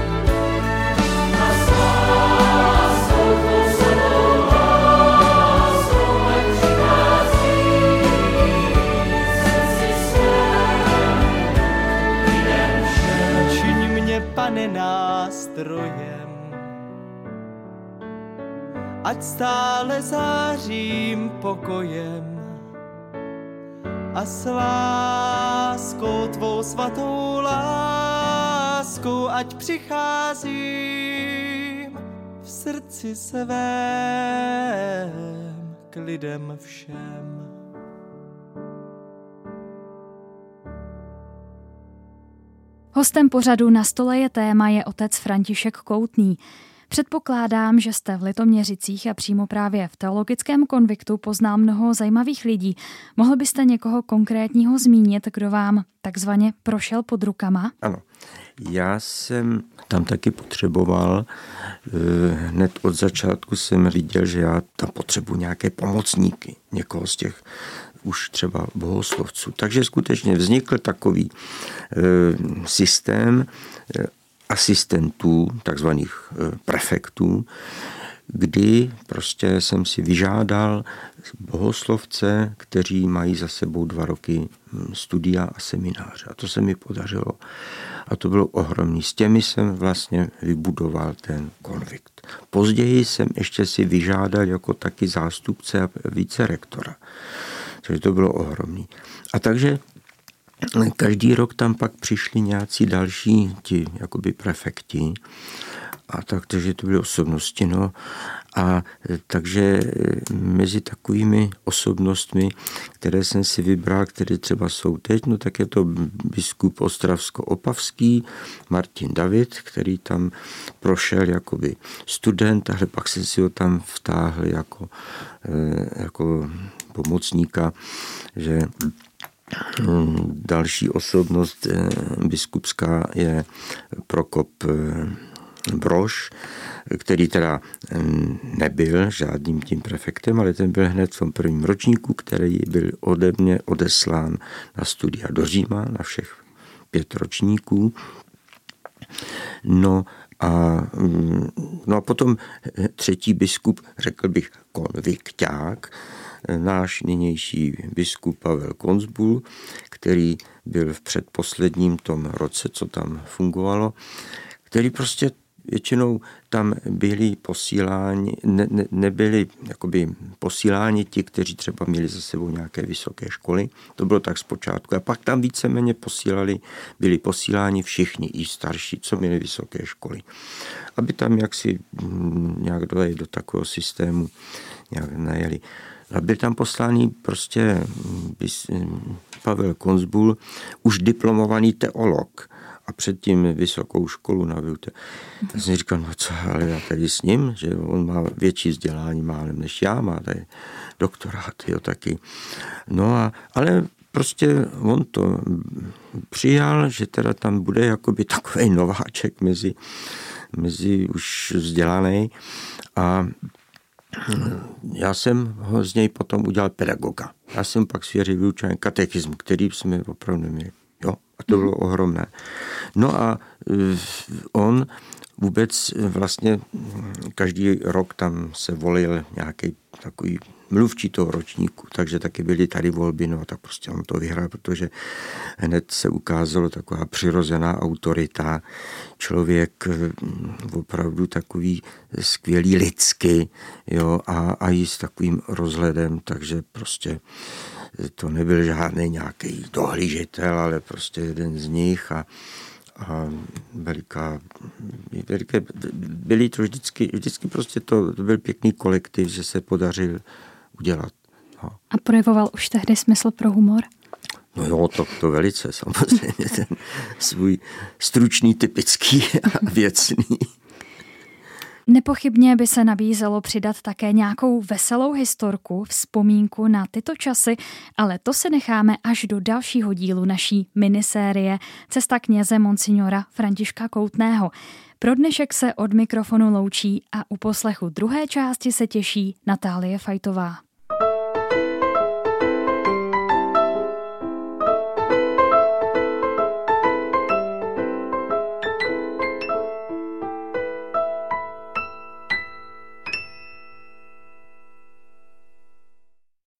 a s láskou tvou svatou láskou, ať přicházím v srdci svém k lidem všem. Čiň mě, Pane, nástrojem, ať stále zářím pokojem a s láskou tvou svatou láskou, ať přicházím v srdci svém k lidem všem. Hostem pořadu Na stole je téma je otec František Koutný. Předpokládám, že jste v Litoměřicích a přímo právě v Teologickém konviktu poznal mnoho zajímavých lidí. Mohl byste někoho konkrétního zmínit, kdo vám takzvaně prošel pod rukama? Ano, já jsem tam taky potřeboval, hned od začátku jsem viděl, že já tam potřebuji nějaké pomocníky, někoho z těch už třeba bohoslovců. Takže skutečně vznikl takový systém asistentů, takzvaných prefektů, kdy prostě jsem si vyžádal bohoslovce, kteří mají za sebou 2 roky studia a semináře. A to se mi podařilo. A to bylo ohromný. S těmi jsem vlastně vybudoval ten konvikt. Později jsem ještě si vyžádal jako taky zástupce a vicerektora. Takže to bylo ohromný. A takže každý rok tam pak přišli nějací další ti jakoby prefekti. A takže to byly osobnosti. No. A takže mezi takovými osobnostmi, které jsem si vybral, které třeba jsou teď, no tak je to biskup Ostravsko-Opavský, Martin David, který tam prošel jakoby student, ale pak jsem si ho tam vtáhl jako pomocníka, že další osobnost biskupská je Prokop Brož, který teda nebyl žádným tím prefektem, ale ten byl hned v tom prvním ročníku, který byl ode mě odeslán na studia do Říma, na všech 5 ročníků. No a potom 3. biskup, řekl bych konvikťák, náš nynější biskup Pavel Konzbul, který byl v předposledním tom roce, co tam fungovalo, který prostě většinou tam byli posíláni, nebyli jakoby posíláni ti, kteří třeba měli za sebou nějaké vysoké školy. To bylo tak zpočátku. A pak tam víceméně byli posíláni všichni, i starší, co měli vysoké školy. Aby tam jaksi nějak do takového systému nějak najeli. A byl tam posláný prostě Pavel Konzbul, už diplomovaný teolog, a předtím vysokou školu na Vilce. Já jsem říkal, no co, ale já tady s ním, že on má větší vzdělání málem než já, má tady doktorát, jo, taky. No ale prostě on to přijal, že teda tam bude jakoby takovej nováček mezi už vzdělaný, a já jsem ho z něj potom udělal pedagoga. Já jsem pak svěřil vyučování katechismu, který jsme opravdu neměli. Jo, a to bylo ohromné. No a on vůbec vlastně každý rok tam se volil nějaký takový mluvčí toho ročníku, takže taky byly tady volby, no a tak prostě on to vyhrál, protože hned se ukázalo taková přirozená autorita, člověk opravdu takový skvělý lidsky, jo, a i s takovým rozhledem, takže prostě to nebyl žádný nějaký dohlížitel, ale prostě jeden z nich a byli to vždycky prostě to byl pěkný kolektiv, že se podařil udělat. No. A projevoval už tehdy smysl pro humor? No jo, to velice, samozřejmě, ten svůj stručný, typický a věcný. Nepochybně by se nabízelo přidat také nějakou veselou historku, vzpomínku na tyto časy, ale to se necháme až do dalšího dílu naší minisérie Cesta kněze monsignora Františka Koutného. Pro dnešek se od mikrofonu loučí a u poslechu druhé části se těší Natálie Fajtová.